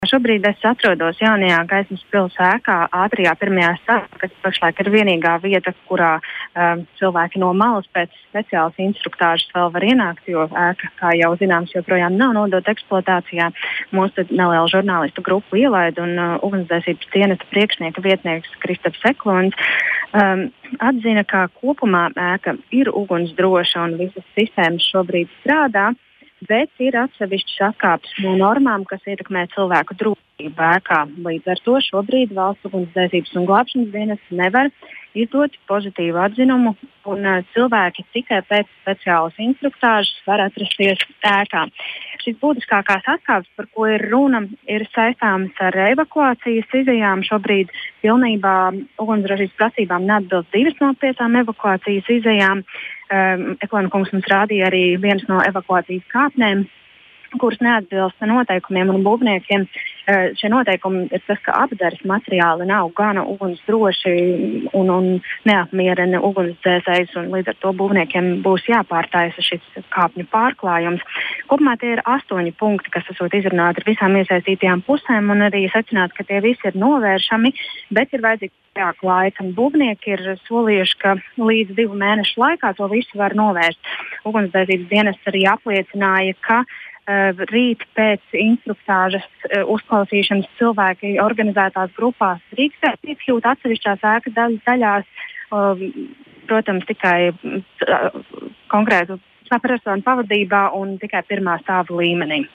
Šobrīd es atrodos jaunajā Gaismas pils ēkā, ātrijā pirmajā stāvā, kas pašlaik ir vienīgā vieta, kurā cilvēki no malas pēc speciālas instruktāžas vēl var ienākt, jo ēka, kā jau zināms, joprojām nav nodota eksploatācijā. Mūsu nelielu žurnālistu grupu ielaida un ugunsdzēsības dienesta priekšnieka vietnieks Kristaps Eklons atzina, ka kopumā ēka ir ugunsdroša un visas sistēmas šobrīd strādā. Bet ir atsevišķas atkāpes no normām, kas ietekmē cilvēku drošību ēkā. Līdz ar to šobrīd Valsts ugunsdzēsības un glābšanas dienests nevar izdot pozitīvu atzinumu, un cilvēki tikai pēc speciālas instruktāžas var atrasties ēkā. Šīs būtiskākās atkāpes, par ko ir runa, ir saistāmas ar evakuācijas izejām. Šobrīd pilnībā ugunsdrošības prasībām neatbilst 2 no 5 evakuācijas izejām. Eklona kungs mums rādīja arī vienas no evakuācijas kāpnēm, kuras neatbilst noteikumiem un būvniekiem. Šie noteikumi ir tas, ka apdares materiāli nav gana ugunsdroši un neapmierina ugunsdzēsējus, un līdz ar to būvniekiem būs jāpārtaisa šis kāpņu pārklājums. Kopumā tie ir 8 punkti, kas esot izrunāti ar visām iesaistītajām pusēm, un arī secināt, ka tie visi ir novēršami, bet ir vajadzīgs vairāk laika. Būvnieki ir solījuši, ka līdz 2 mēnešu laikā to visu var novērst. Ugunsdzēsības dienests arī apliecināja, ka rīt pēc instruktāžas uzklausīšanas cilvēki organizētās grupās drīkstēs iekļūt atsevišķās ēkas daļās, protams, tikai konkrētu personu pavadībā un tikai pirmā stāva līmenī.